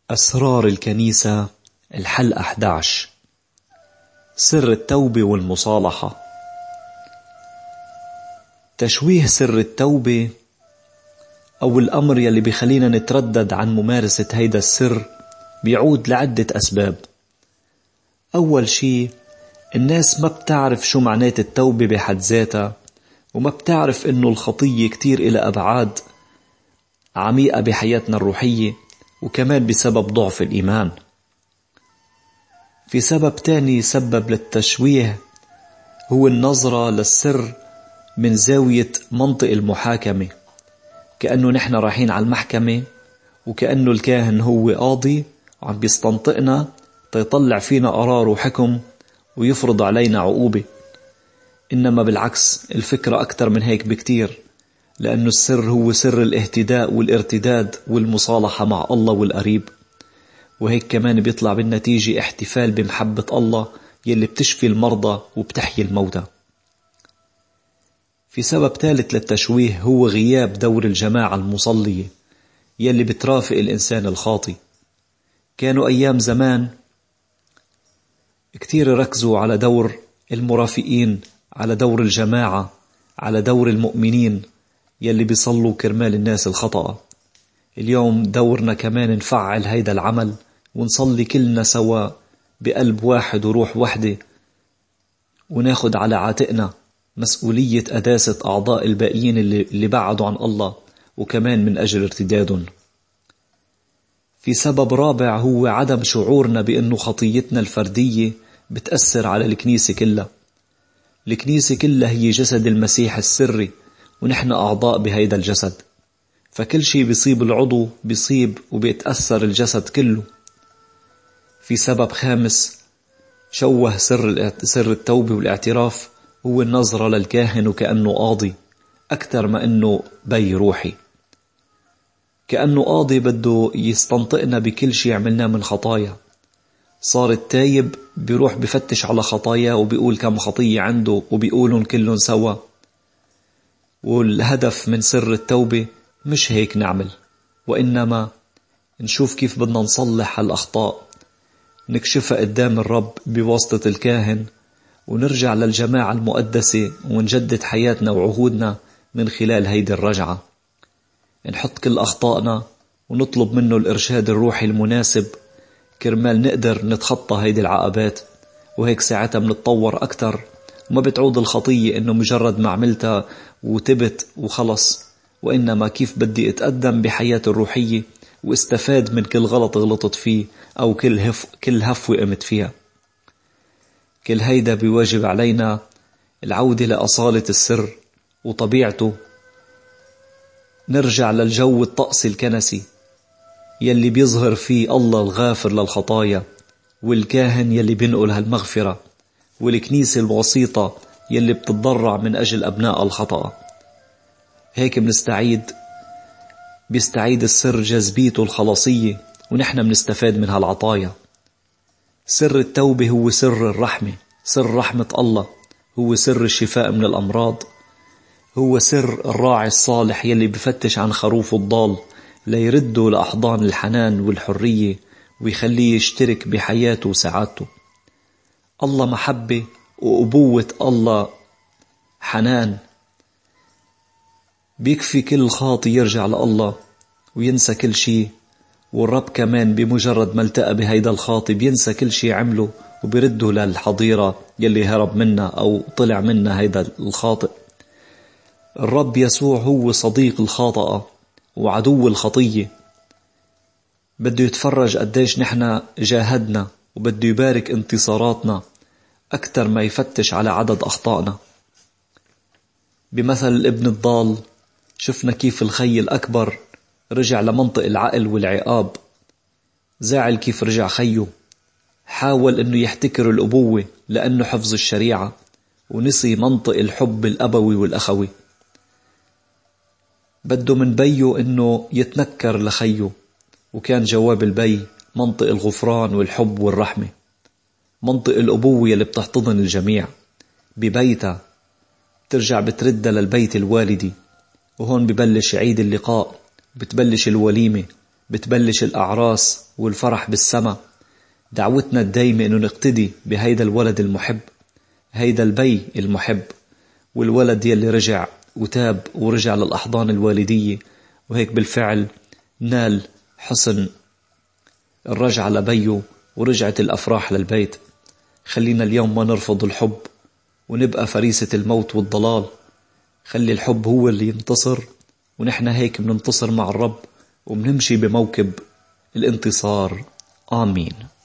أسرار الكنيسة الحلقة 11. سر التوبة والمصالحة. تشويه سر التوبة أو الأمر يلي بيخلينا نتردد عن ممارسة هيدا السر بيعود لعدة أسباب. أول شي، الناس ما بتعرف شو معنات التوبة بحد ذاتها، وما بتعرف إنه الخطية كتير إلى أبعاد عميقة بحياتنا الروحية، وكمان بسبب ضعف الإيمان. في سبب تاني سبب للتشويه، هو النظرة للسر من زاوية منطق المحاكمة، كأنه نحن رايحين على المحكمة وكأنه الكاهن هو قاضي وعم بيستنطقنا تيطلع فينا قرار وحكم ويفرض علينا عقوبة. إنما بالعكس، الفكرة أكتر من هيك بكتير، لأنه السر هو سر الاهتداء والارتداد والمصالحة مع الله والقريب. وهيك كمان بيطلع بالنتيجة احتفال بمحبة الله يلي بتشفي المرضى وبتحيي الموتى. في سبب ثالث للتشويه، هو غياب دور الجماعة المصلية يلي بترافق الإنسان الخاطي. كانوا أيام زمان كتير ركزوا على دور المرافقين، على دور الجماعة، على دور المؤمنين يلي بيصلوا كرمال الناس الخطأ. اليوم دورنا كمان نفعل هيدا العمل ونصلي كلنا سوا بقلب واحد وروح واحدة، وناخد على عاتقنا مسؤولية قداسة أعضاء الباقيين اللي بعدوا عن الله، وكمان من أجل ارتدادهم. في سبب رابع، هو عدم شعورنا بأنه خطيتنا الفردية بتأثر على الكنيسة كلها. الكنيسة كلها هي جسد المسيح السري، ونحن أعضاء بهيدا الجسد، فكل شيء بيصيب العضو بيصيب وبيتأثر الجسد كله. في سبب خامس شوه سر التوبة والاعتراف، هو النظرة للكاهن وكأنه قاضي أكثر ما أنه بي روحي. كأنه قاضي بده يستنطقنا بكل شيء عملناه من خطايا. صار التايب بيروح بفتش على خطايا وبيقول كم خطية عنده وبيقولن كلهم سوا. والهدف من سر التوبة مش هيك نعمل، وإنما نشوف كيف بدنا نصلح هالأخطاء، نكشفها قدام الرب بواسطة الكاهن، ونرجع للجماعة المقدسة ونجدد حياتنا وعهودنا من خلال هيدي الرجعة. نحط كل أخطائنا ونطلب منه الإرشاد الروحي المناسب كرمال نقدر نتخطى هيدي العقبات، وهيك ساعتها بنتطور أكتر، وما بتعود الخطية إنه مجرد ما عملتها وتبت وخلص، وإنما كيف بدي أتقدم بحياتي الروحية واستفاد من كل غلط غلطت فيه أو كل هفوة قمت فيها. كل هيدا بيواجب علينا العودة لأصالة السر وطبيعته. نرجع للجو الطقسي الكنسي يلي بيظهر فيه الله الغافر للخطايا، والكاهن يلي بينقل هالمغفرة، والكنيسة الوسيطة يلي بتتضرع من أجل أبناء الخطأ. هيك بيستعيد السر جذبيته الخلاصية، ونحن بنستفاد من هالعطايا. سر التوبة هو سر الرحمة، سر رحمة الله، هو سر الشفاء من الأمراض، هو سر الراعي الصالح يلي بفتش عن خروفه الضال ليرده لأحضان الحنان والحرية ويخليه يشترك بحياته وسعادته. الله محبة، وأبوة الله حنان. بيكفي كل خاطي يرجع لله وينسى كل شيء، والرب كمان بمجرد ما التقى بهيدا الخاطي بينسى كل شيء عمله وبيرده للحظيرة يلي هرب منها أو طلع منها هيدا الخاطئ. الرب يسوع هو صديق الخاطئة وعدو الخطية، بده يتفرج قديش نحن جاهدنا، وبده يبارك انتصاراتنا أكتر ما يفتش على عدد أخطائنا. بمثل الابن الضال شفنا كيف الخي الأكبر رجع لمنطق العقل والعقاب، زعل كيف رجع خيه، حاول أنه يحتكر الأبوة لأنه حفظ الشريعة، ونسي منطق الحب الأبوي والأخوي. بده من بيه أنه يتنكر لخيه، وكان جواب البي منطق الغفران والحب والرحمة، منطق الأبوة اللي بتحتضن الجميع ببيتها، ترجع بتردها للبيت الوالدي. وهون ببلش عيد اللقاء، بتبلش الوليمة بتبلش الأعراس والفرح بالسما. دعوتنا الدايمة إنه نقتدي بهيدا الولد المحب، هيدا البي المحب، والولد يلي رجع وتاب ورجع للأحضان الوالدية، وهيك بالفعل نال حسن الرجعة لبيه ورجعت الأفراح للبيت. خلينا اليوم ما نرفض الحب ونبقى فريسة الموت والضلال. خلي الحب هو اللي ينتصر، ونحن هيك بننتصر مع الرب وبنمشي بموكب الانتصار. آمين.